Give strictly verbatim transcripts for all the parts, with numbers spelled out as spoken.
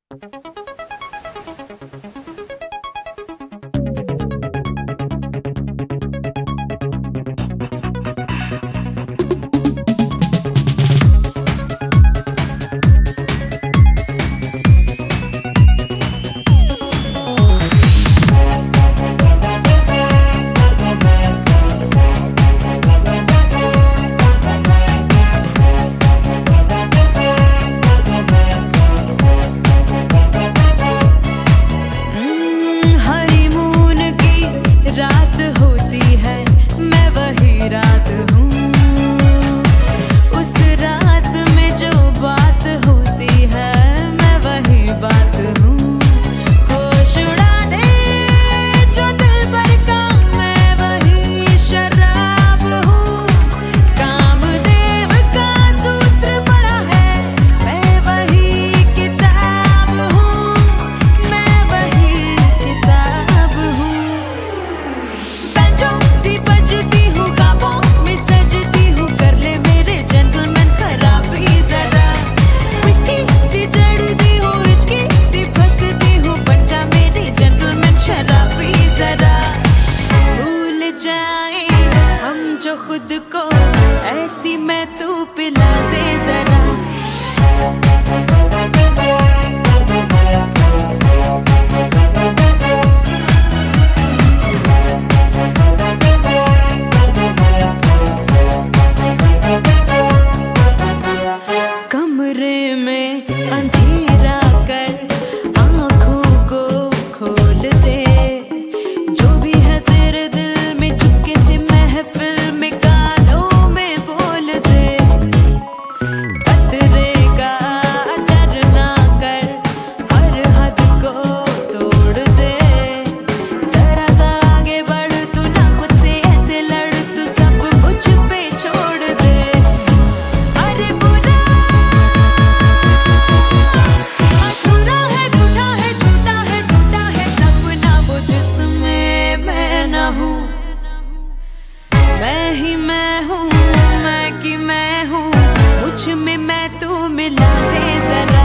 खुद को ऐसी मैं तू पिला दे जरा। कमरे में अंधेरा कर आंखों को खोल दे, जो भी है तेरे दिल में चुपके से महफिल में कानों में बोल दे। खतरे का डर ना कर, हर हद को तोड़ दे। जरा सा आगे बढ़, तू ना खुद से ऐसे लड़, तू सब मुझ पे छोड़ दे। अरे बुरा अधूरा है, रूठा है, झूठा है, टूटा है सपना वो जिसमें मैं न हूँ। मैं ही मैं हूँ, मैं की मैं हूँ, मुझ में मैं तू मिला दे जरा।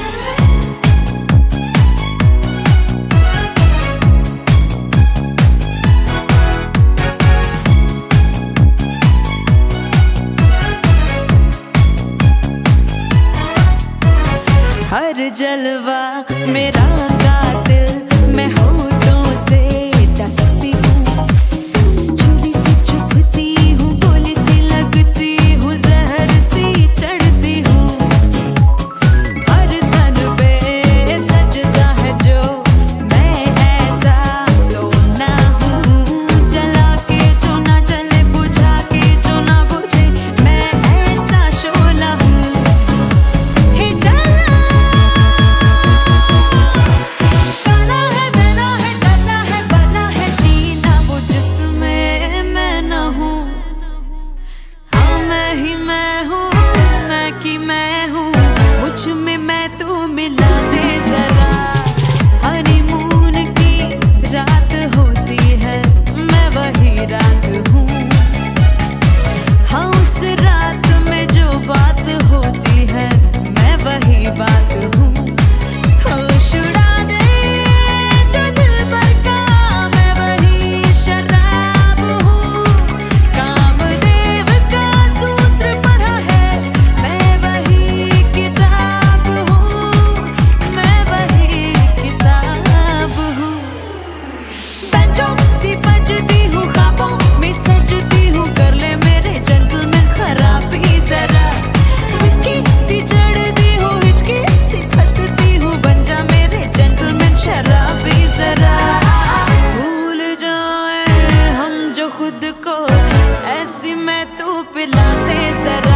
हर जलवा मेरा कातिल, मैं होठों से डसती हूँ, छुरी से चुभती हूँ, गोली सी लगती हूँ, जहर सी चढ़ती हूँ। हर तन पे सजता है जो मैं ऐसा सोना हूँ। जला के जो ना जले, बुझा के जो ना बुझे, मैं ऐसा शोला हूँ। हे जला काला है, मेरा है, डरना है, बना है, जीना वो जिसमें मैं न हूँ। हाँ मैं ही मैं हूँ, मैं की मैं हूँ, मुझ में मैं तू मिला दे जरा। हनीमून की रात होती है, मैं वही रात हूँ। हाँ उस रात में जो बात होती है, मैं वही बात हूँ। होश उड़ा दे जो दिल पर का, मैं वही शराब हूँ। कामदेव का सूत्र पढ़ा है, मैं वही किताब हूँ, मैं वही किताब हूँ। बेंचों सी बजती हूँ, ख्वाबों में सजती हूँ, कर ले मेरे जेंटलमैन खराबी जरा। विस्की सी चढ़ती हूँ, हिचकी सी फंसती हूँ, बन जा मेरे जेंटलमैन शराबी जरा। भूल जाए हम जो खुद को, ऐसी मैं तू पिला दे जरा।